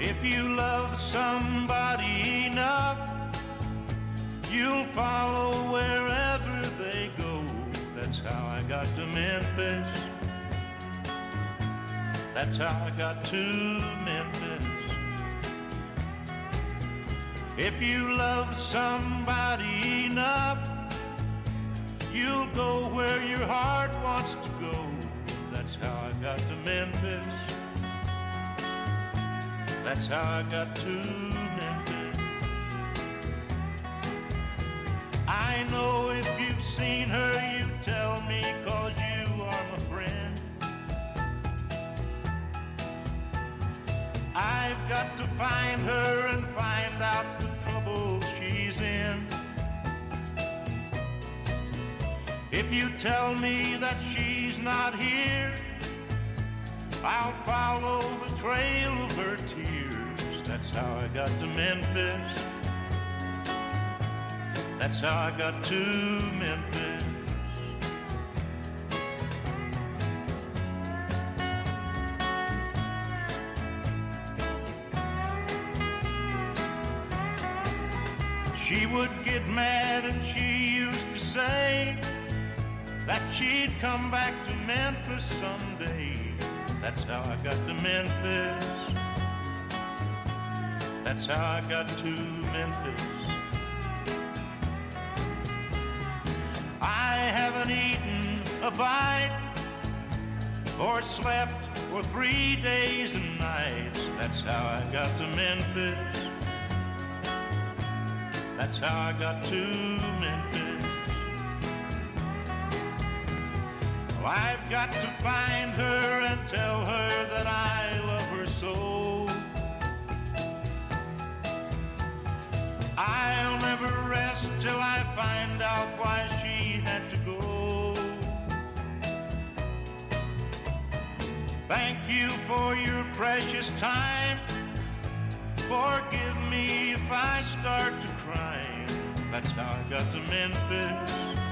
If you love somebody enough, you'll follow wherever they go. That's how I got to Memphis. That's how I got to Memphis. If you love somebody enough, you'll go where your heart wants to go. That's how I got to Memphis. That's how I got to Memphis. I know if you've seen her, you tell me, 'cause you are my friend. I've got to find her and find out the trouble she's in. If you tell me that she's not here, I'll follow the trail of her tears. That's how I got to Memphis. That's how I got to Memphis. She would get mad and she used to say that she'd come back to Memphis someday. That's how I got to Memphis. That's how I got to Memphis. I haven't eaten a bite or slept for 3 days and nights. That's how I got to Memphis. That's how I got to Memphis. Well, I've got to find her and tell her that I love her so. I'll never rest till I find out why she had to go. Thank you for your precious time. Forgive me if I start to cry. That's how I got to Memphis.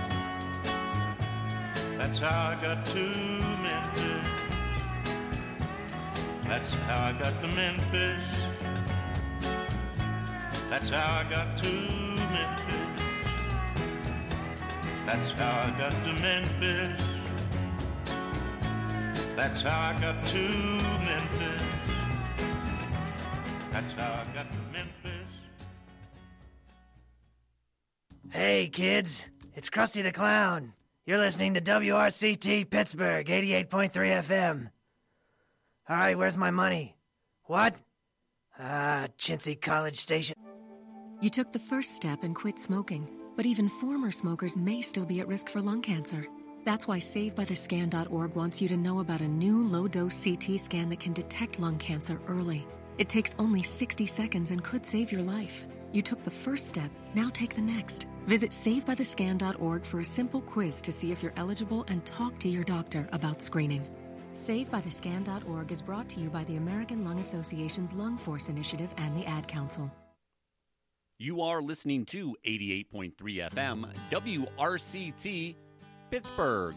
That's how I got to Memphis. That's how I got to Memphis. That's how I got to Memphis. That's how I got to Memphis. That's how I got to Memphis. That's how I got to Memphis. Hey, kids. It's Krusty the Clown. You're listening to WRCT Pittsburgh, 88.3 FM. All right, where's my money? What? Chintzy College Station. You took the first step and quit smoking, but even former smokers may still be at risk for lung cancer. That's why SaveByTheScan.org wants you to know about a new low-dose CT scan that can detect lung cancer early. It takes only 60 seconds and could save your life. You took the first step, now take the next. Visit SaveByTheScan.org for a simple quiz to see if you're eligible and talk to your doctor about screening. SaveByTheScan.org is brought to you by the American Lung Association's Lung Force Initiative and the Ad Council. You are listening to 88.3 FM, WRCT, Pittsburgh.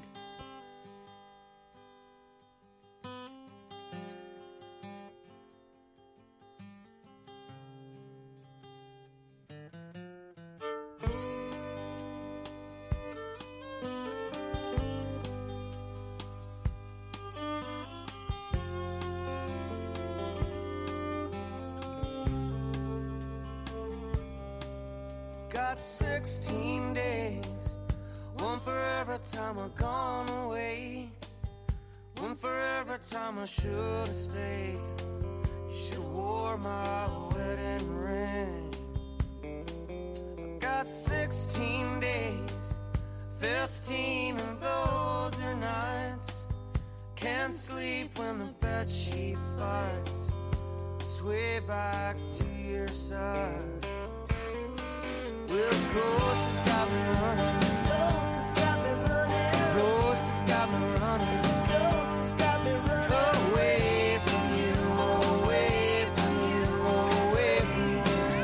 Got 16 days, one for every time I've gone away, one for every time I should have stayed. You should have wore my wedding ring. I got 16 days, 15 of those are nights. Can't sleep when the bedsheet fights. It's way back to your side. Well, the ghost has got me running. The ghost has got me running. The ghost has got me running. The ghost has got me running. Away from you, away from you, away from you.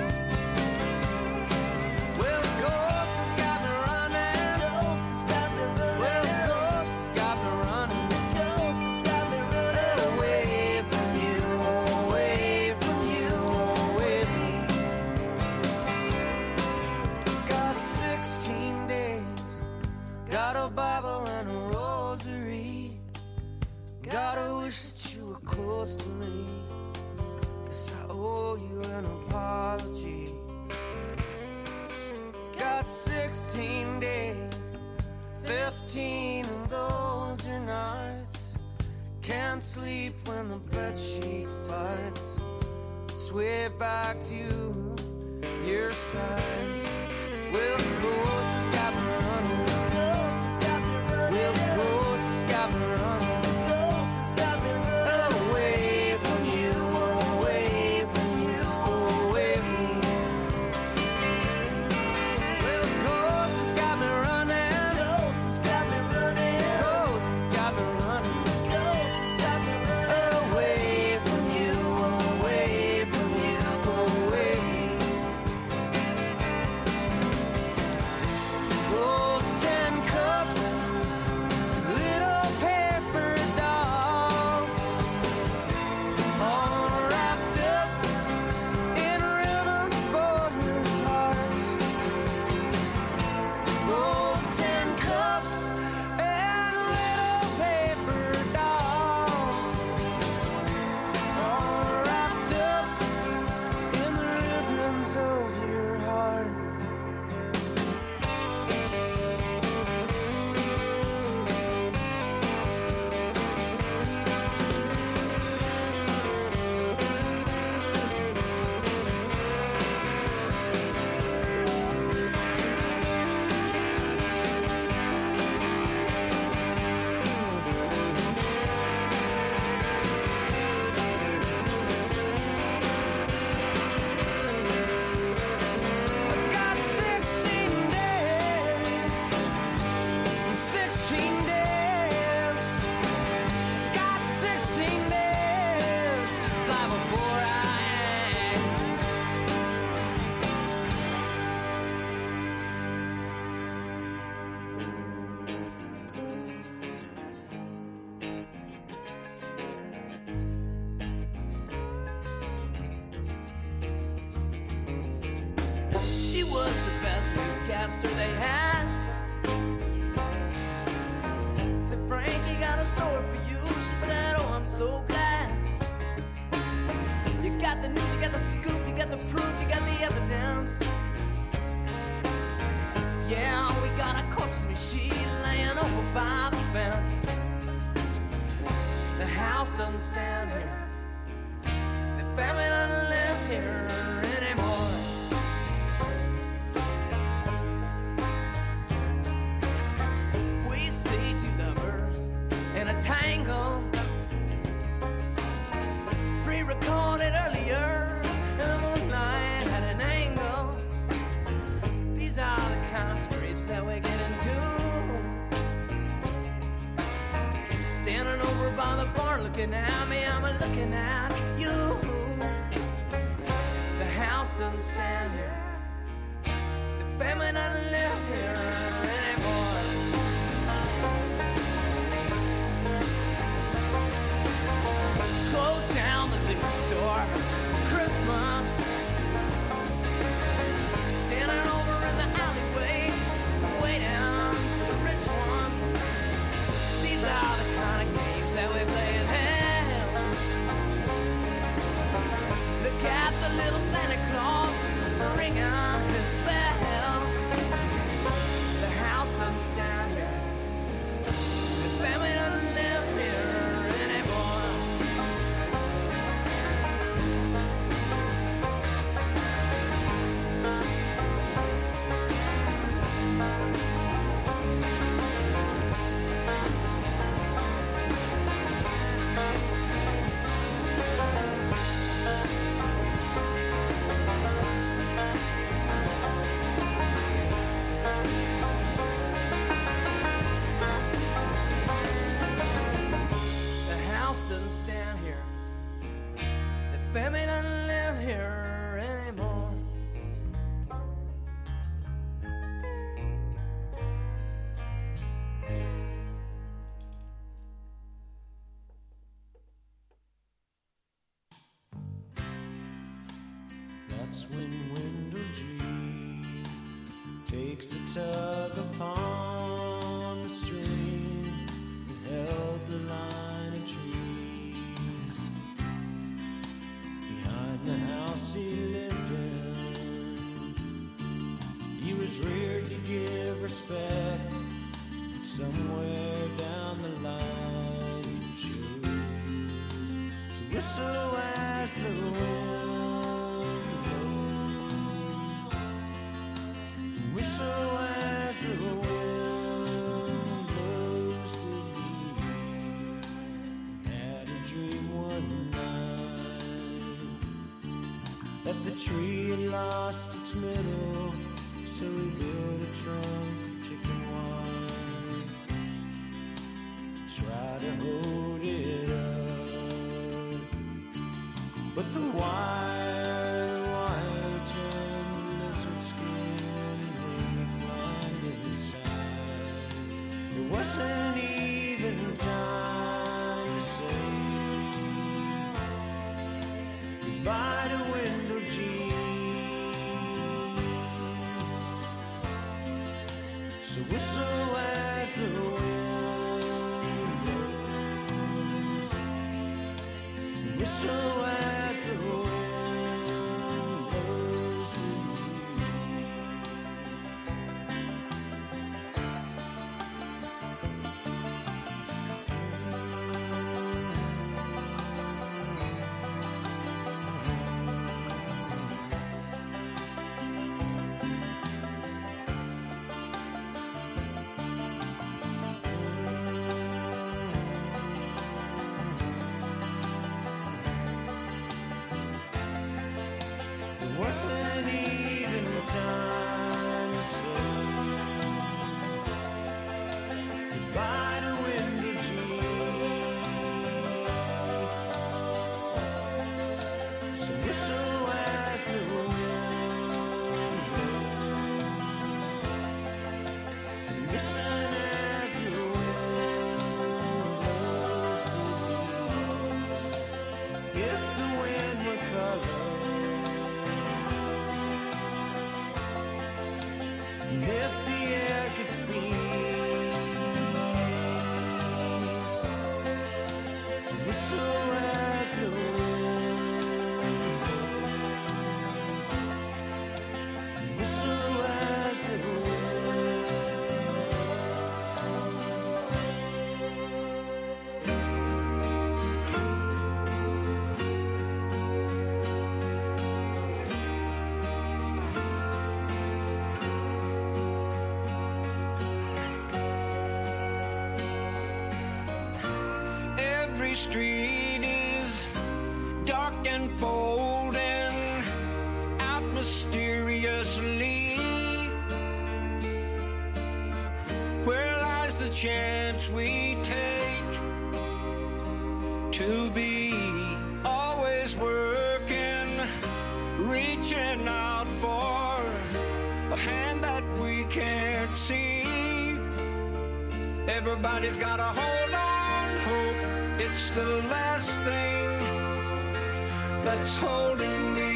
Well, the ghost has got me running. The ghost has got me running. Well, the ghost has got me running. The ghost has got me running. Away from you, away from you. got 16 days, 15 of those are nights. Can't sleep when the bedsheet fights. Sway back to your side. Well, the ghost has got me running. The ghost has got me running. Well, the ghost has got me running. The ghost has got me running. Away from you, away from you, away from you. Well, the ghost has got me running. The ghost has got me running. The ghost has got me running. The ghost has got me running. Away from you, away from you, away. Oh, 10 cups, little paper dolls, all wrapped up in ribbons for your hearts. Oh, 10 cups and little paper dolls, all wrapped up in the ribbons of your heart. I've got 16 days, 16 days, got 16 days, it's like before I hang. She was the best newscaster they had. Said, Frankie got a story for you. She said, oh, I'm so glad. You got the news, you got the scoop, you got the proof, you got the evidence. Yeah, we got a corpse in a sheet laying over by the fence. The house doesn't stand here. The family doesn't live here anymore. We see two lovers in a tangle, pre-recorded earlier, and the moonlight at an angle. These are the kind of scrapes that we get into. Standing over by the bar looking at me, I'm looking at you. The house doesn't stand here. The family doesn't live here anymore. Close down the liquor store for Christmas. Standing over in the alleyway, waiting for the rich ones. These are the kind of games that we play in hell. Look at the little Santa Claus ringing his bell. The house doesn't stand here. The family doesn't live here anymore. The house doesn't stand here. The family doesn't live here anymore. That's when Wendell G takes a tug upon the string and held the line of trees behind the house he lived in. He was reared So whistle as the wind blows. Whistle as the wind blows with wasn't even time to say goodbye to windy June. So whistle as the wind blows, and listen as the wind blows to be. If the wind were color, if the air could speak, whistle as the wind blows, whistle as the Every street is dark and folding out mysteriously. Where lies the chance we take to be always working, reaching out for a hand that we can't see? Everybody's got a hold on hope. It's the last thing that's holding me.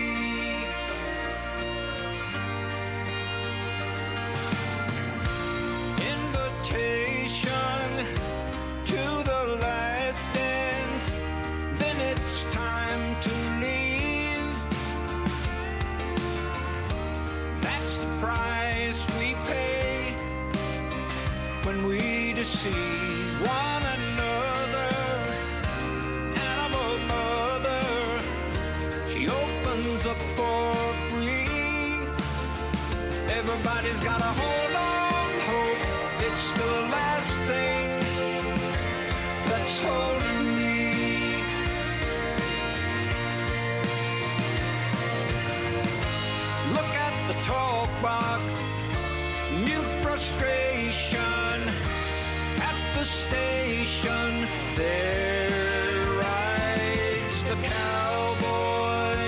Invitation to the last dance, then it's time to leave. That's the price we pay when we deceive one another. Animal mother, she opens up for free. Everybody's got a hold on hope. It's the last thing that's holding me. Look at the talk box, mute frustration. At the station, there rides the cowboy.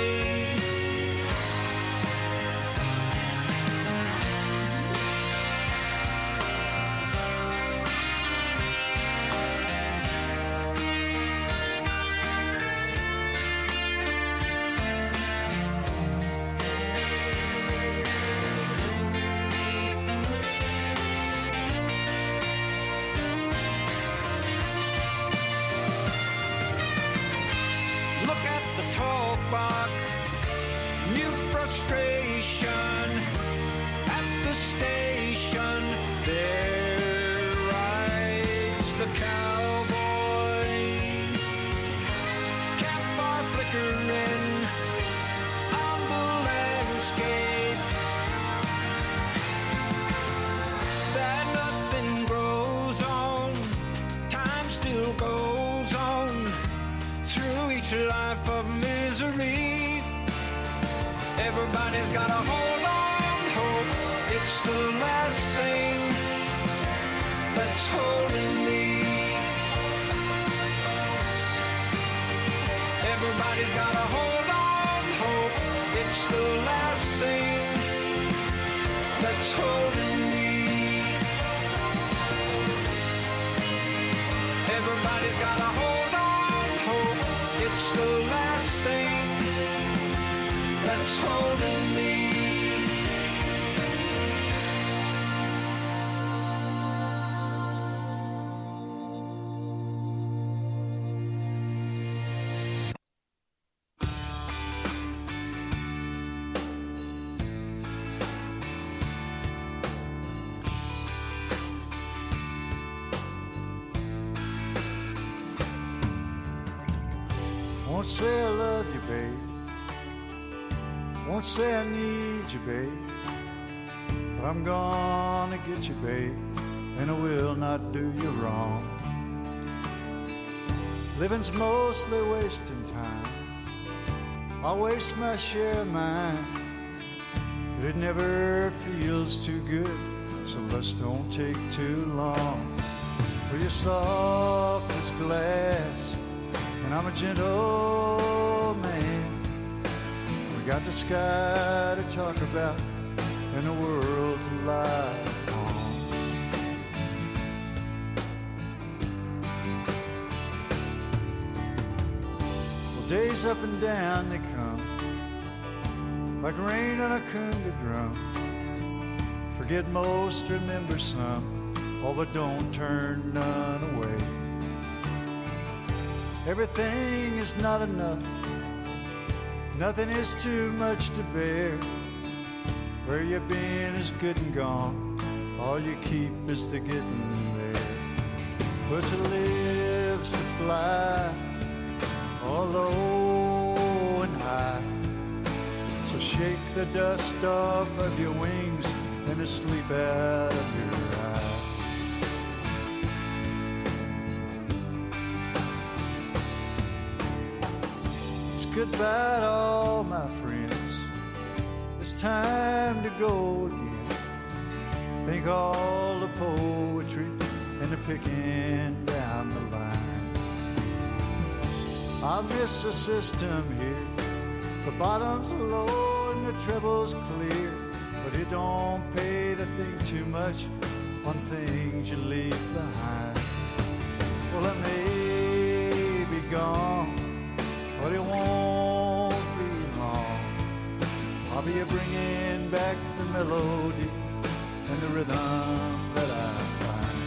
Look at the talk box, mute frustration. At the station, there rides the cowboy. Campfire flickering on the landscape. That nothing grows on, time still goes on through each life of misery. Everybody's got a hold on hope. It's the last thing that's holding me. Everybody's got a hold on hope. It's the last thing that's holding me. Everybody's got a hold on hope. It's the last thing that's holding me. say I love you, babe. Won't say I need you, babe. But I'm gonna get you, babe, and I will not do you wrong. Living's mostly wasting time. I'll waste my share of mine, but it never feels too good, so let's don't take too long. Well, you're soft as glass, and I'm a gentle man. We got the sky to talk about and the world to lie on. Well, days up and down they come, like rain on a conga drum. Forget most, remember some. Oh, but don't turn none away. Everything is not enough. Nothing is too much to bear. Where you've been is good and gone. All you keep is the getting there. But to live's to fly, all low and high. So shake the dust off of your wings and the sleep out of your eyes. Goodbye to all my friends. It's time to go again. Think all the poetry and the picking down the line. I miss the system here. The bottom's low and the treble's clear, but it don't pay to think too much on things you leave behind. Well, I may be gone, but it won't be long. I'll be bringing back the melody and the rhythm that I find.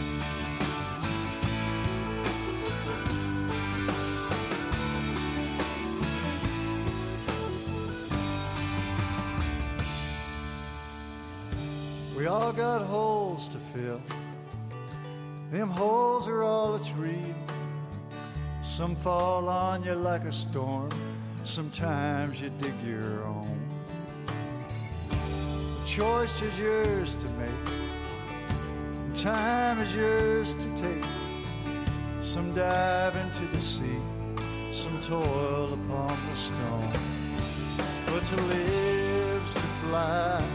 We all got holes to fill. Them holes are all that's real. Some fall on you like a storm. Sometimes you dig your own. The choice is yours to make. Time is yours to take. Some dive into the sea. Some toil upon the stone. But to live's to fly,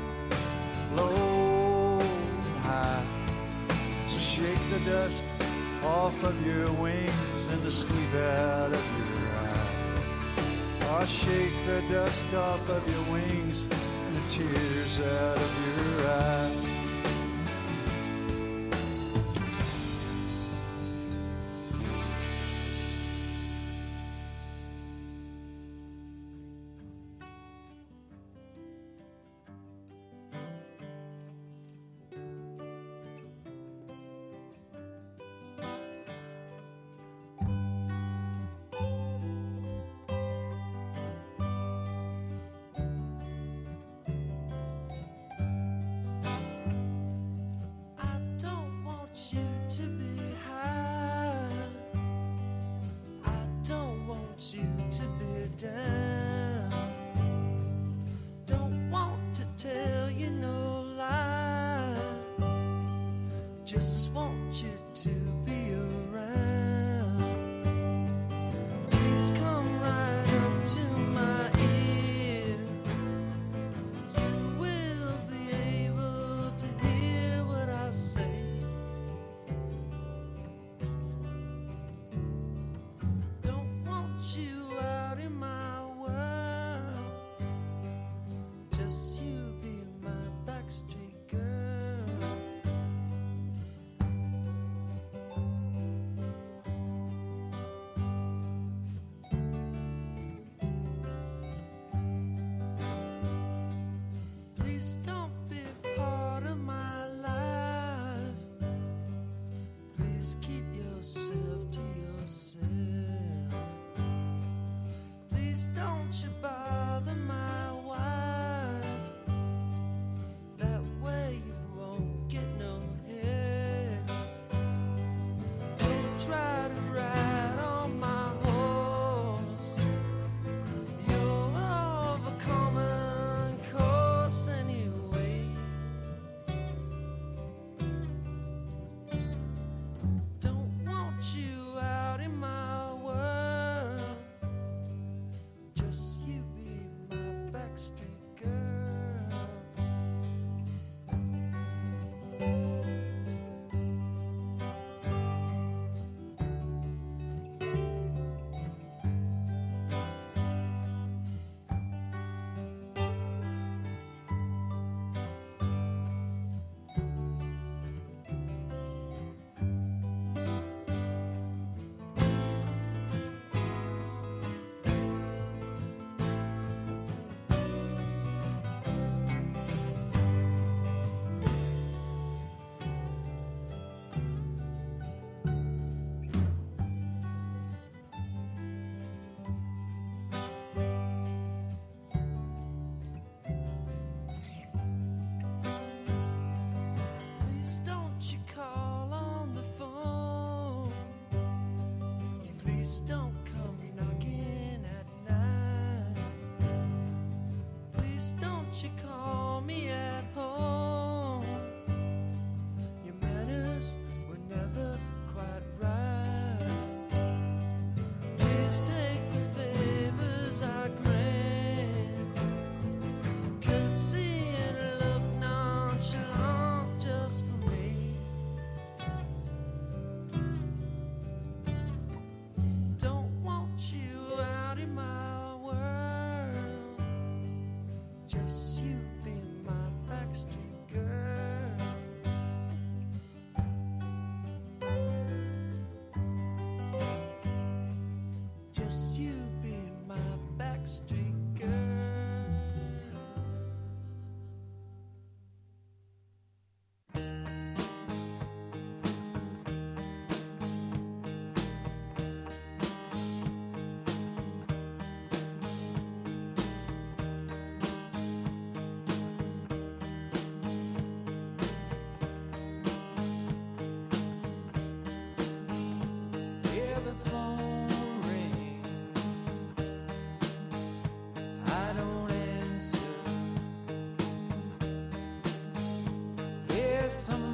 low and high. So shake the dust off of your wings and the sleep out of your eyes. Oh, shake the dust off of your wings and the tears out of your eyes.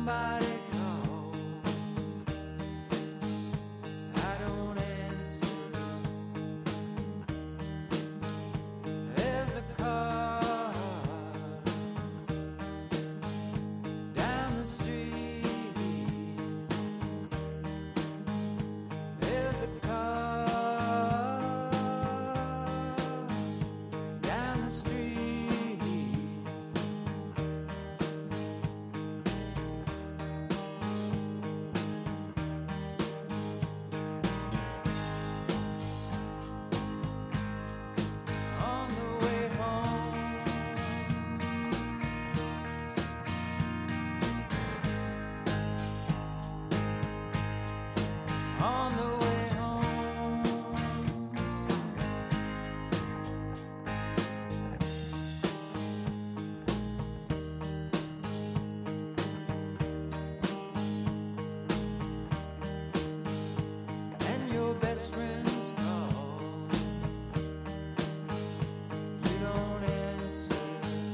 somebody calls, I don't answer. There's a car down the street. There's a car down the street. On the way home, on the way home, and your best friends call, you don't answer.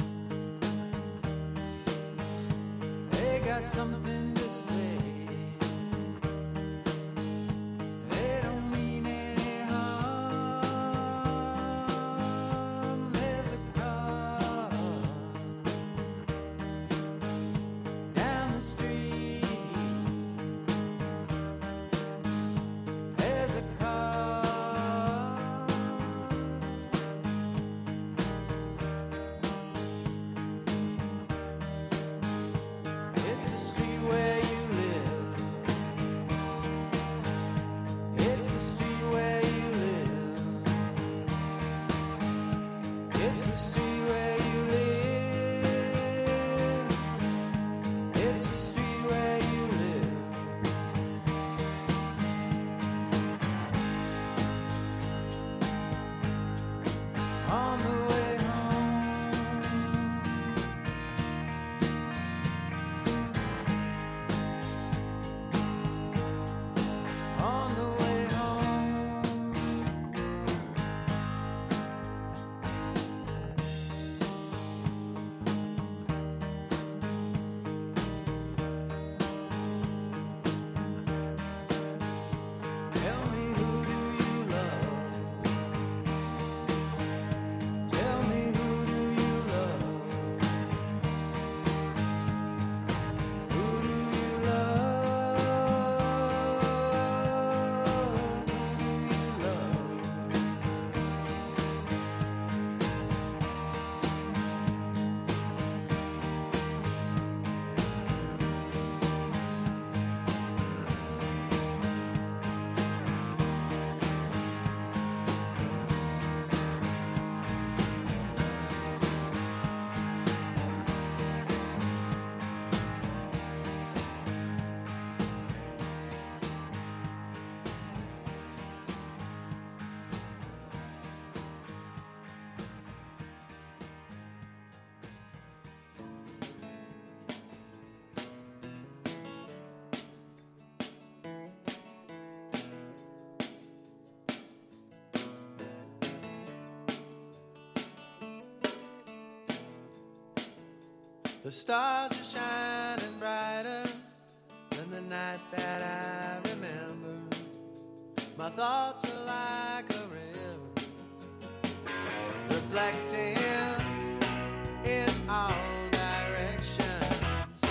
They got something to say. They don't mean any harm. There's a car down the street. There's a car. It's the street where you live. It's the street where you live. It's the street where you live. It's the street where you live. On the way home, on the way home. Tell me, who do you love? Tell me, who do you love? Who do you love? Who do you love? The stars are shining brighter than the night that I remember. My thoughts are like a river, reflecting in all directions.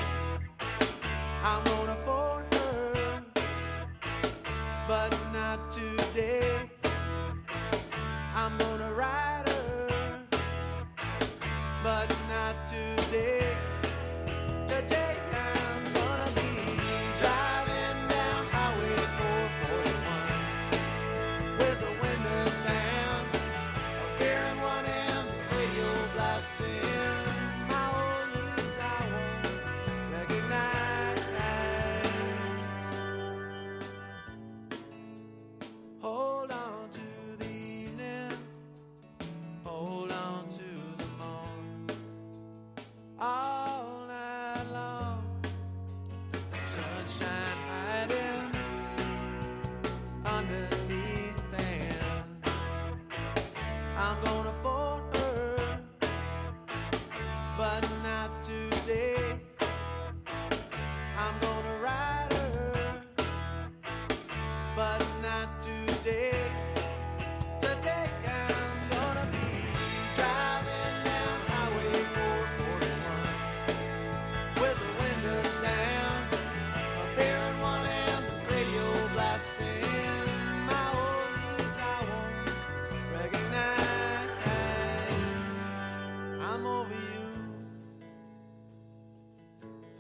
I'm gonna phone her, but not today. I'm gonna write her, but not today. Today I'm gonna be driving down Highway 441 with the windows down, a beer in one hand, the radio blasting. My old news I won't recognize. Hold on to the evening, hold on to the morn. All night long, sunshine hiding underneath them. I'm gonna phone her, but not today.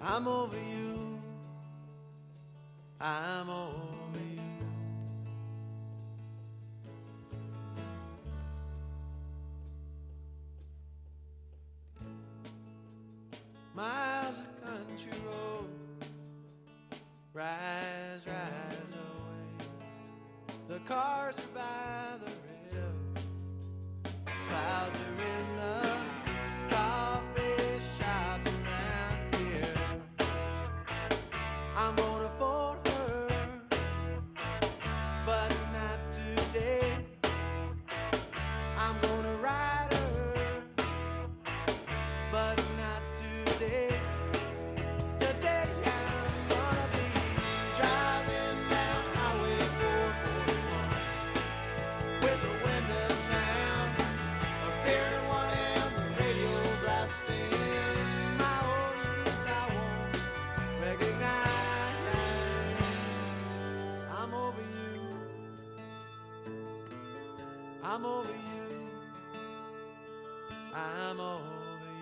I'm over you. I'm over you. Miles of country road, rise, rise away. The cars are by the river, clouds are in the coffee shops around here. I'm gonna phone her, but not today. I'm gonna ride her, but not today. Today I'm gonna be driving down Highway 441 with the windows down, a beer in one hand, the radio blasting. My old news I won't recognize. I'm over you. I'm over you. I'm over you.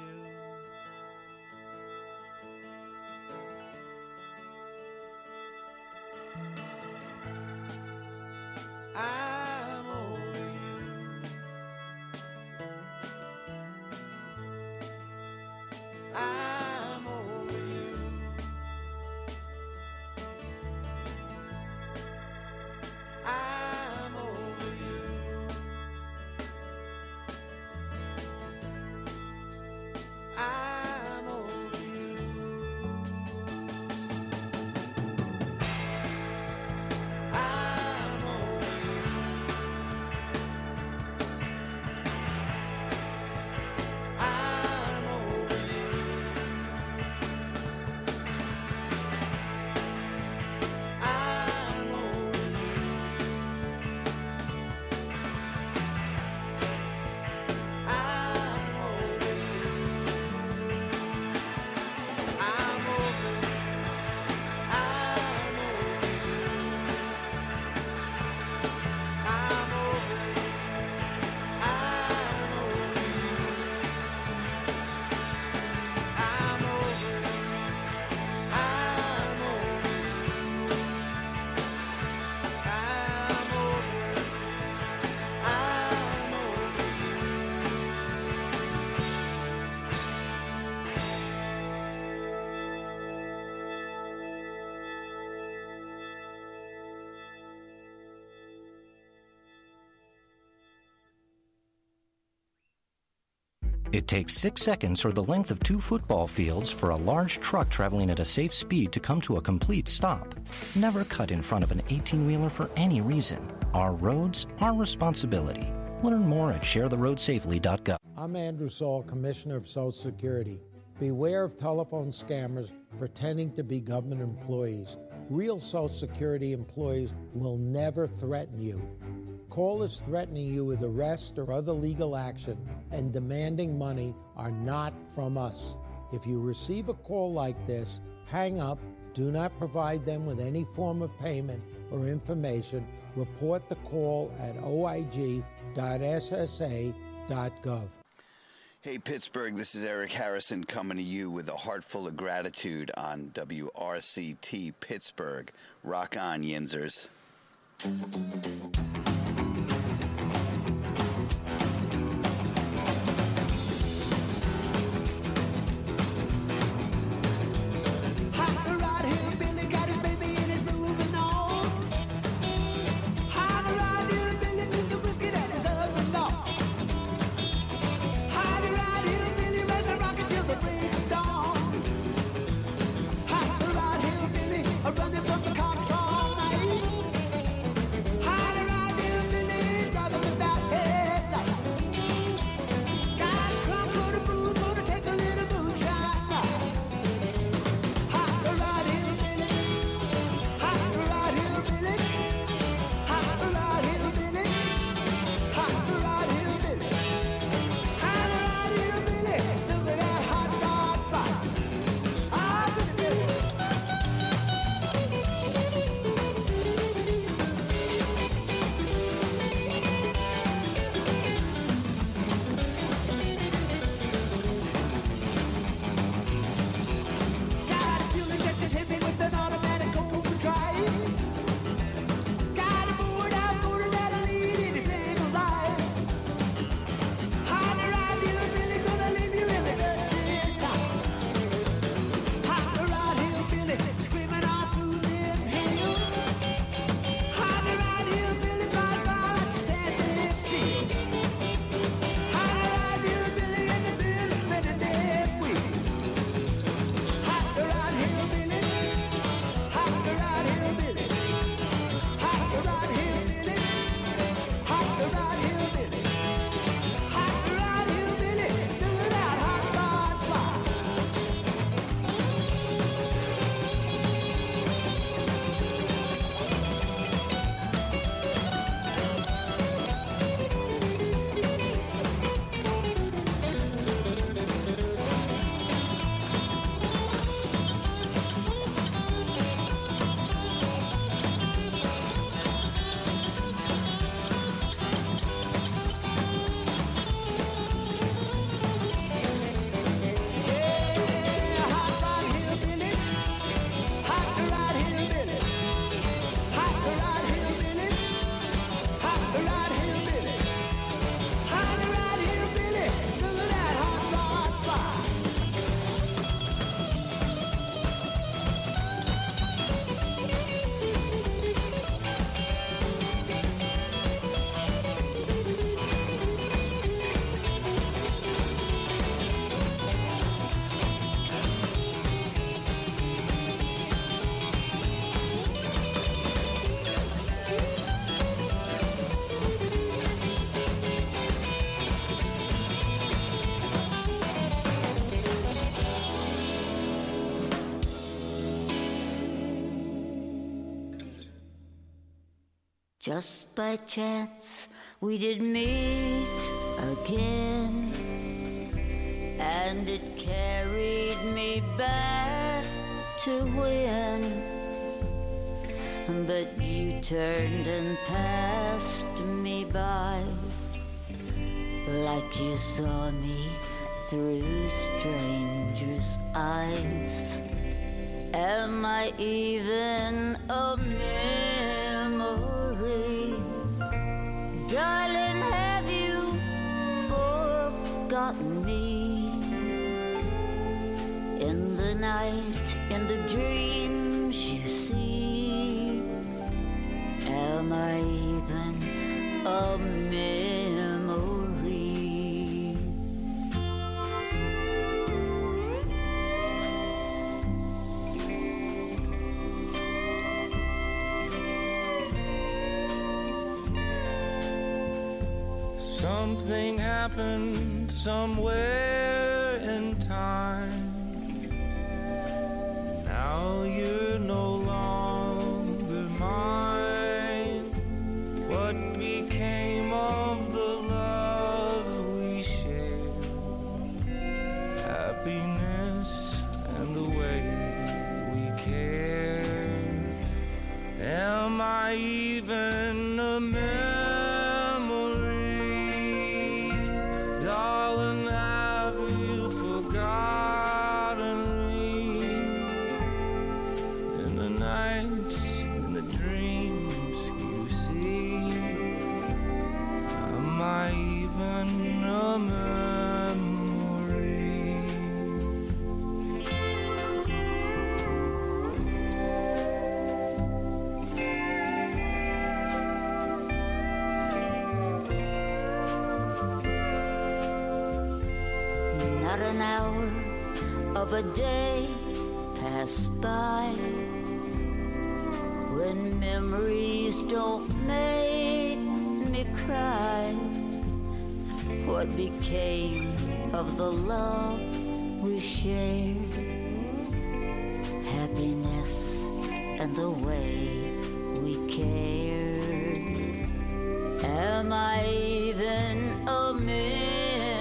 I'm over you. I'm over you. I'm over you. I'm over you. I'm over you. I'm over you. I'm over you. I'm over you. I'm over you. I'm over you. I'm over you. I'm over you. I'm over you. I'm over you. I'm over you. I'm over It takes 6 seconds or the length of 2 football fields for a large truck traveling at a safe speed to come to a complete stop. Never cut in front of an 18-wheeler for any reason. Our roads, our responsibility. Learn more at sharetheroadsafely.gov. I'm Andrew Saul, Commissioner of Social Security. Beware of telephone scammers pretending to be government employees. Real Social Security employees will never threaten you. Callers threatening you with arrest or other legal action and demanding money are not from us. If you receive a call like this, hang up, do not provide them with any form of payment or information. Report the call at oig.ssa.gov. Hey, Pittsburgh, this is Eric Harrison coming to you with a heart full of gratitude on WRCT Pittsburgh. Rock on, Yinzers. Running from the cops all night. Hide right here. Just by chance we did meet again, and it carried me back to when. But you turned and passed me by, like you saw me through strangers' eyes. Am I even a memory? Darling, have you forgotten me? In the night, in the dreams you see, am I even a memory? Something happened somewhere in time. Now you're no longer mine. What became of the love we shared? Happiness and the way we cared. Am I even a memory? Darling, have you forgotten me? In the nights, in the dreams you see, am I even a memory? Not an hour of a day passed by when memories don't make me cry. What became of the love we shared? Happiness and the way we cared. Am I even a memory?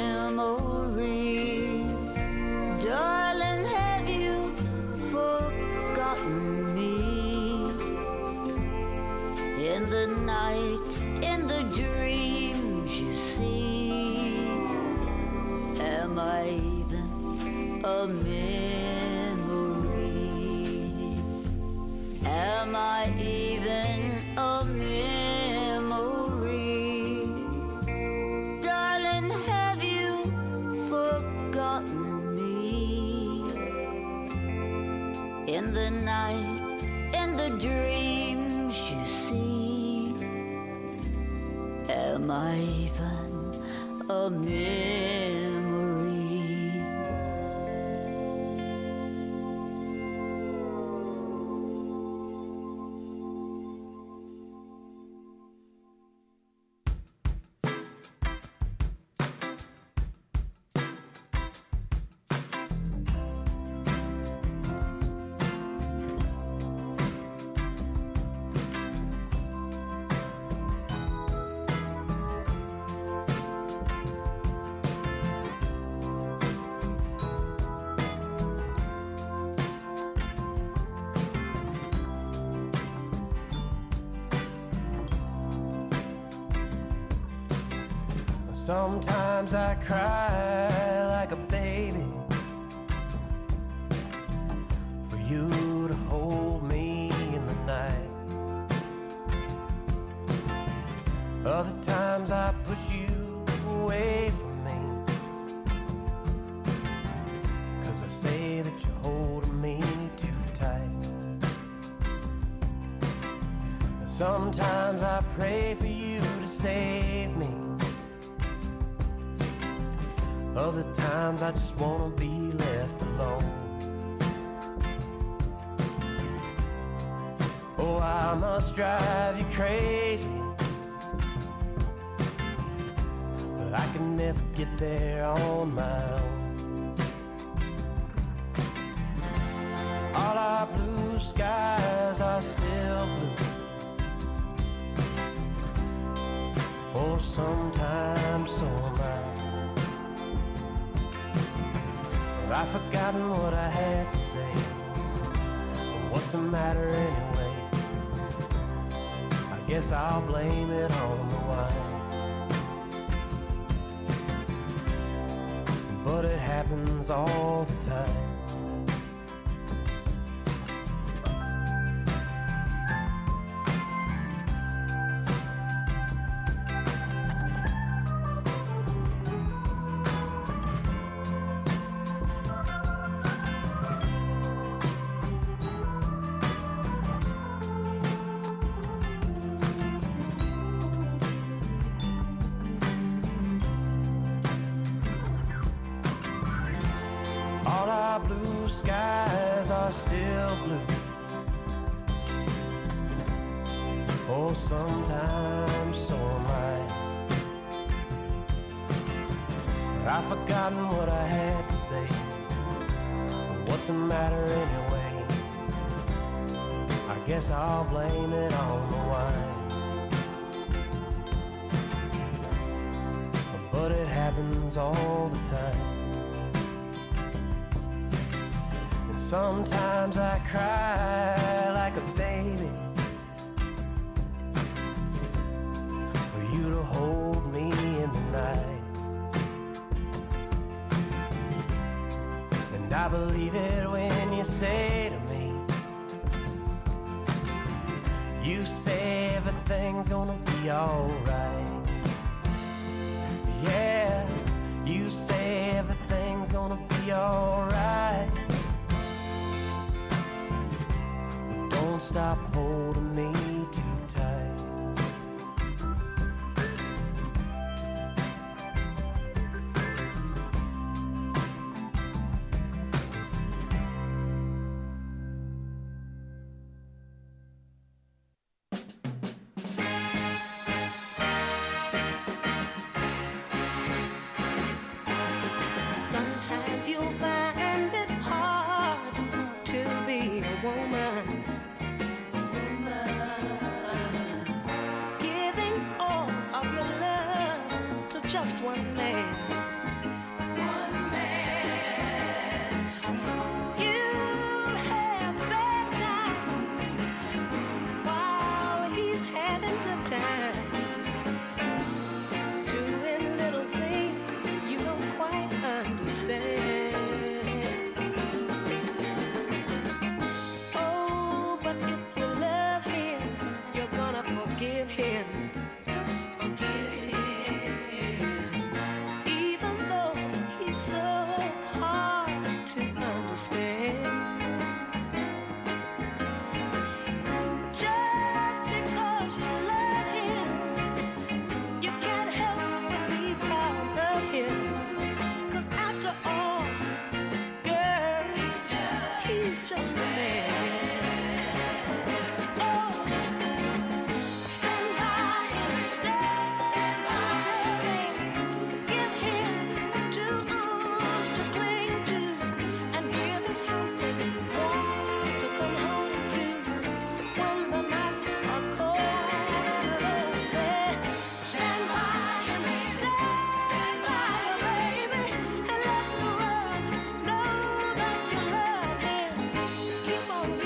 Darling, have you forgotten me? In the night, in the dreams you see, am I even a memory? Am I even a memory? Darling, have you forgotten me? In the night, in the dreams you see, am I even a memory? Sometimes I cry like a baby for you to hold me in the night. Other times I push you away from me, 'cause I say that you're holding me too tight. Sometimes I pray for you to save me. Other times I just wanna be left alone. Oh, I must drive you crazy, but I can never get there on my own. All our blue skies are still blue, Oh, sometimes so am I. But I've forgotten what I had to say. But what's the matter anyway? I guess I'll blame it on the wine. But it happens all the time. Skies are still blue. Oh, sometimes so am I. But I've forgotten what I had to say. What's the matter anyway? I guess I'll blame it on the wine. But it happens all the time. Sometimes I cry like a baby for you to hold me in the night. And I believe it when you say to me, you say everything's gonna be alright. Yeah, you say everything's gonna be alright. Don't stop holding me too tight. Sometimes you'll find it hard to be a woman. Just one man. One man. You'll have bad times while he's having good times, doing little things you don't quite understand. Oh, but if you love him, you're gonna forgive him. Just because you love him, you can't help but be proud of him. 'Cause after all, girl, he's just a man. Oh, stand by him, stand by him, give him 2 arms to cling to, and give him something warm to come home to when the nights are cold. Stand by him, stand by him, baby, and let the world know that you love him. Keep on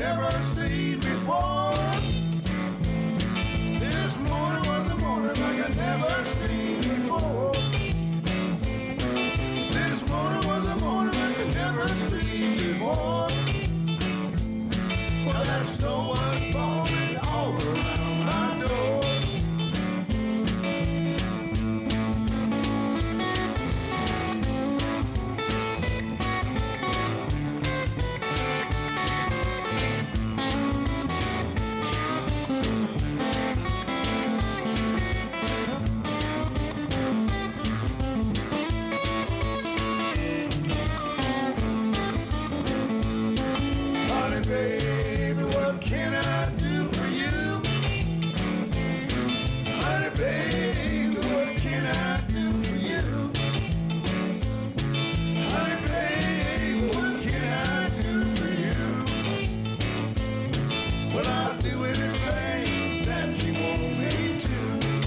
never seen before. This morning was a morning like I never seen before. This morning was a morning like I never seen before. Well, that snow was falling all around my door. Honey, baby, what can I do for you? Honey, baby, what can I do for you? Honey, baby, what can I do for you? Well, I'll do anything that you want me to.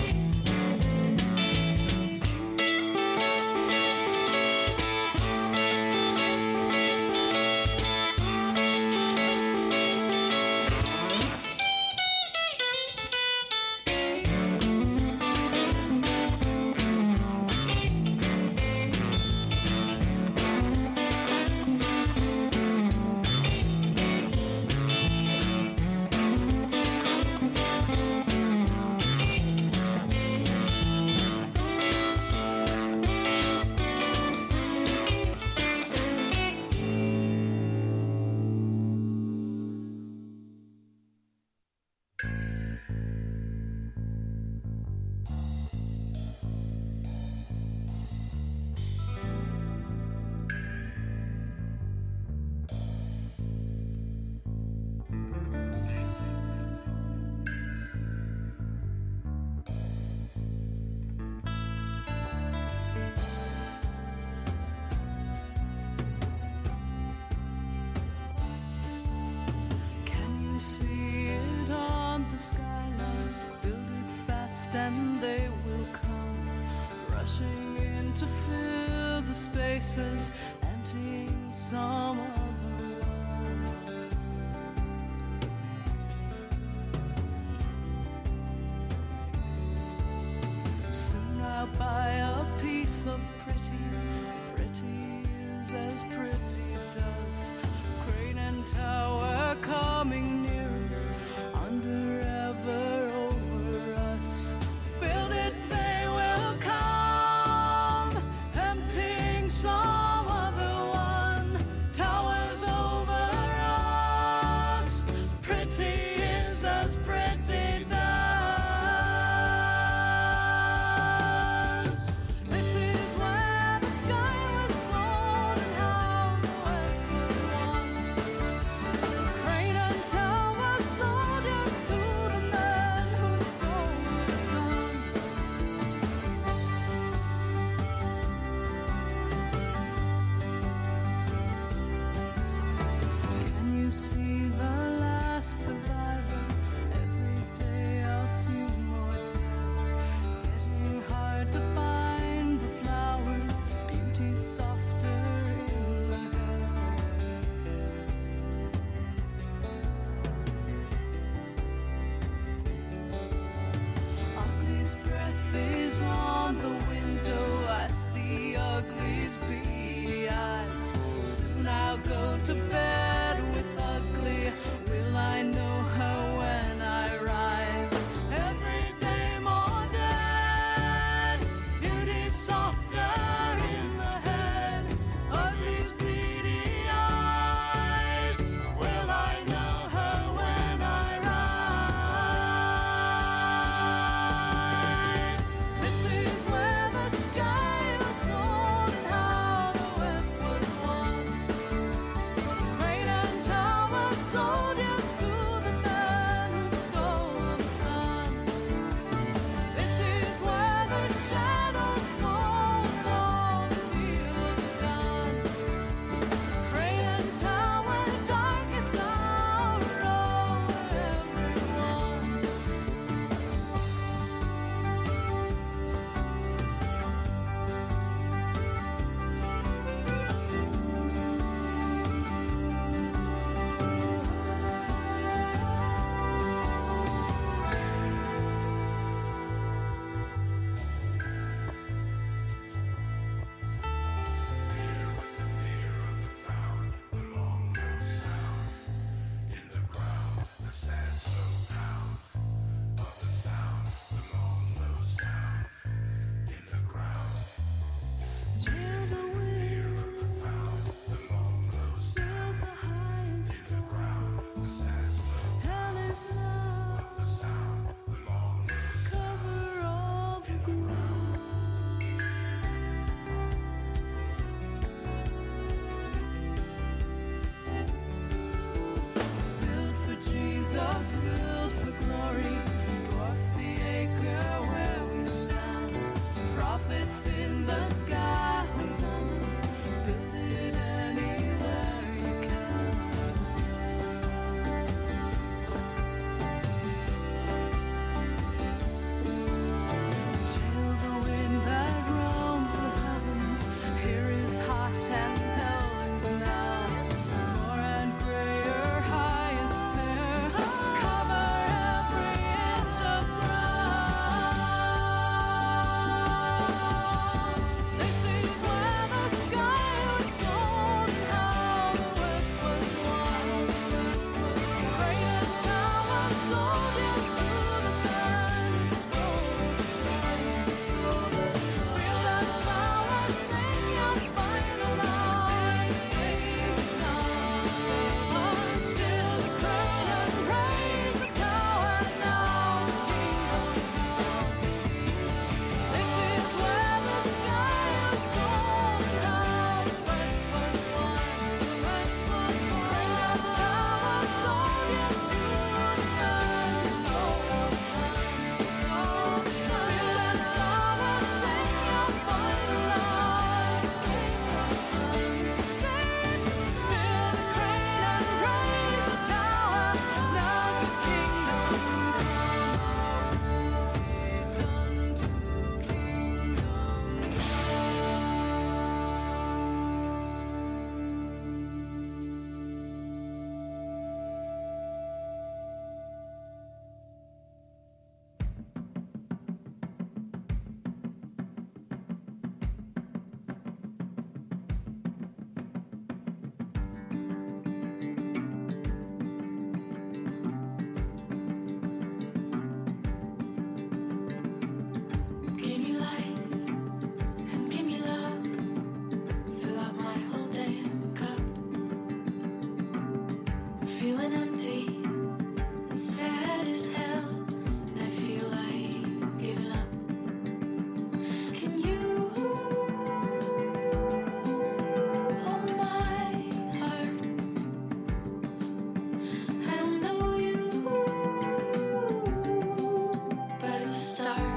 Can you see it on the skyline? Build it fast and they will come, rushing in to fill the spaces, emptying some other one. Soon I'll buy a piece of pretty, pretty is as pretty does. Crane and tower coming nearer, under ever over us. Build it, they will come, emptying some other one. Towers over us, pretty is as pretty does. This is where the sky was sold and how the west was won. Crane and tower soldiers to the men who stole the sun. Can you see the last survivor? Every day a few more down. Getting hard to find the flowers, beauty softer in the hair. Ugly's breath is on the window. I see ugly's beady eyes. Soon I'll go to bed with ugly. Will I know her when I rise? Every day more dead. Beauty softer in the head. Ugly's beady eyes. Will I know her when I rise? This is where the sky was sold and how the west was won. was built for glory, dwarf the acre where we stand. Prophets in the sky, Hosanna, build it anywhere you can. Till the wind that roams the heavens, here is hot and hell is now. More and grayer, highest pair, cover every inch of ground. This is where the sky was sold and how the west was won. The west was great and tower soldiers to the band. Slow the sun. Feel that flower, sing your final line. Sing the song. Still the crown and raise the tower now. This is where the sky was sold and how the west was won. The west was won. Tower soldiers to the band. Slow the sun. Feel that flower, sing your final line. Sing the sun. Still the crane and raise the tower. Now to kingdom come. Be done to kingdom Give me life and give me love. Fill up my whole damn cup. I'm feeling empty and sad as hell. And I feel like giving up. Can you hold my heart? I don't know you, but it's a start.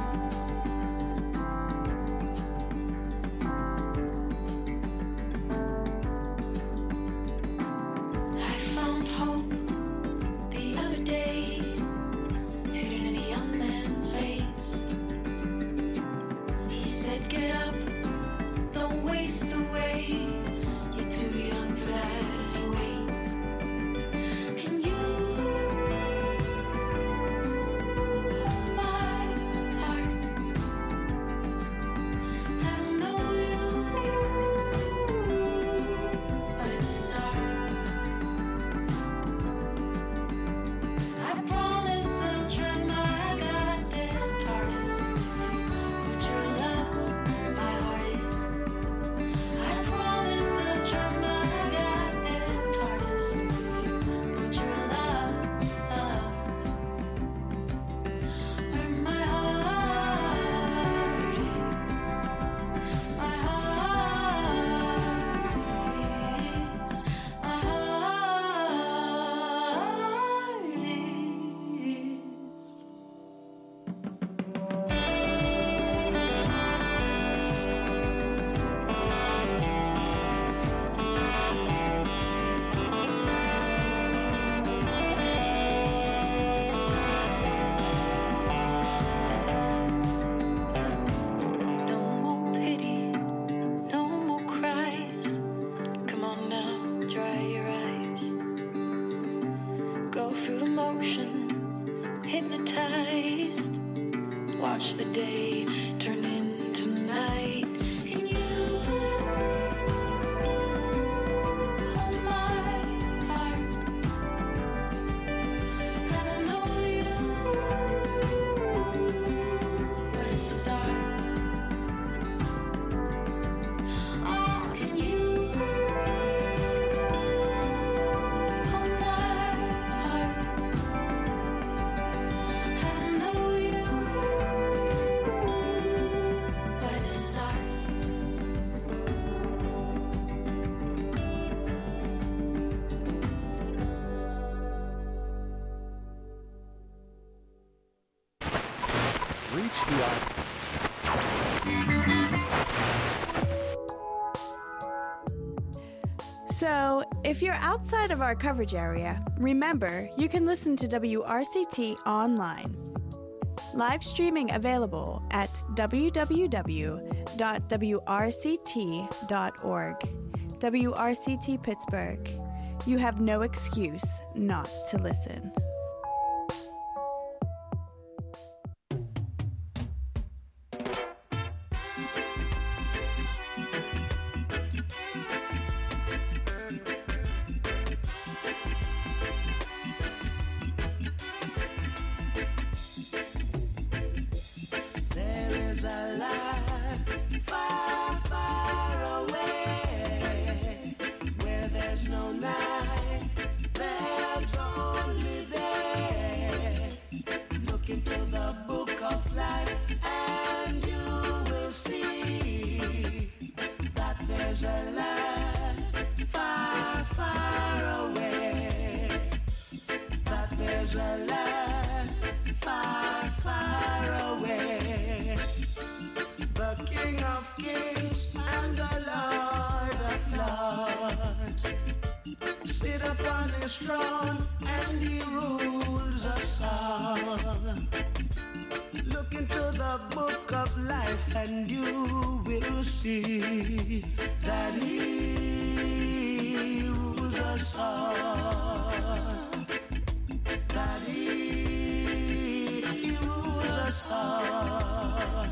I found hope the other day, hidden in a young man's face. He said, get up, don't waste away. You're too young for that anyway. Can you hold my heart? I don't know you, but it's a start. I promise that I'll try my goddamn hardest. Put your love where my heart is. I promise that I'll try my goddamn hardest. Put your love where my heart is. My heart is. My heart is. No more pity, no more cries. Come on now, dry your eyes. Go through the motions, hypnotized. Watch the day turn into night. Can you hold my heart? I don't know you, but it's a start. Oh, can you hold my heart? I don't know you, but it's a start. So, if you're outside of our coverage area, remember you can listen to WRCT online. Live streaming available at www.wrct.org. WRCT Pittsburgh. You have no excuse not to listen. There is a land far, far away where there's no night, there's only day. Look into the book of life and you will see that there's a land far, far away. That there's a land far, far away. The King of Kings and the Lord of Lords sit upon his throne and he rules us all. Look into the book of life and you will see that he rules us all. That he rules us all.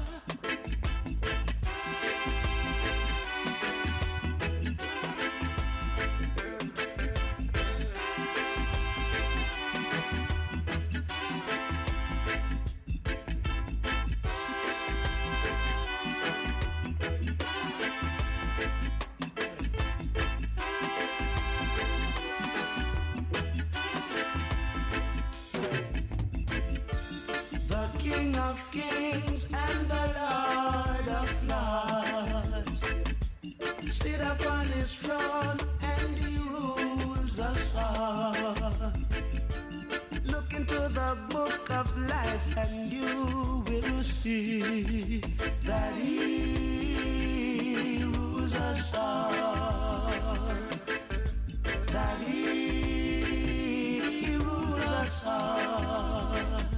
The King of Kings and the Lord of Lords sit upon his throne and he rules us all. Look into the book of life and you will see that he rules us all. That he rules us all.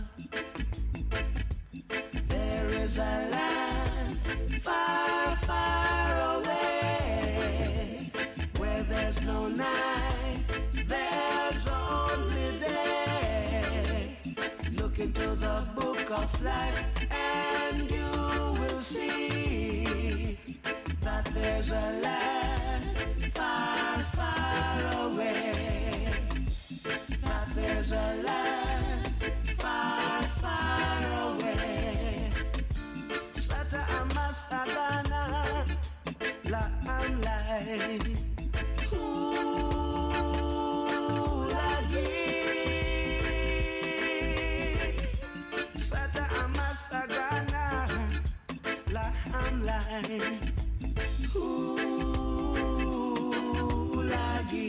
There is a land far, far away where there's no night, there's only day. Look into the book of life and you will see that there's a land far, far away. That there's a land far, far away. Sata Amasagana La Amlai Hulagi Sata Amasagana La Amlai Hulagi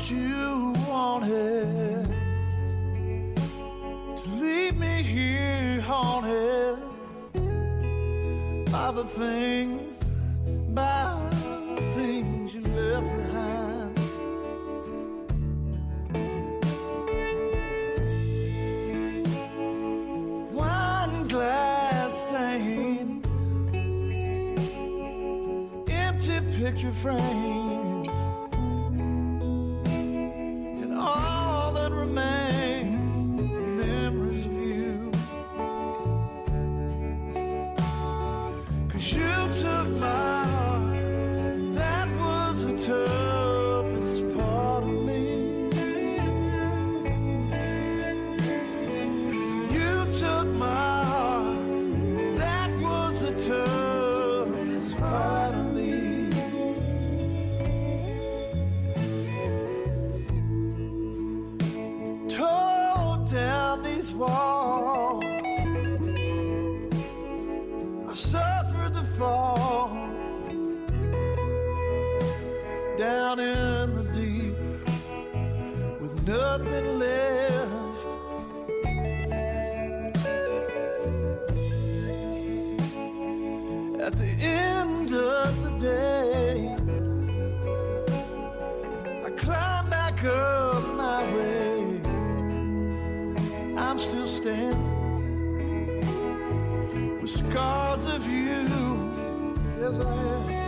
what you wanted, to leave me here haunted by the things you left behind. Wine glass stain, empty picture frames, and all that remains are memories of you. 'Cause you took my heart, that was the toughest part of me. You took my heart, that was the toughest part of me. Tore down these walls, I suffered the fall down in the deep with nothing left. At the end of the day, I climb back up my way. I'm still standing with scars of you. Yes, I am.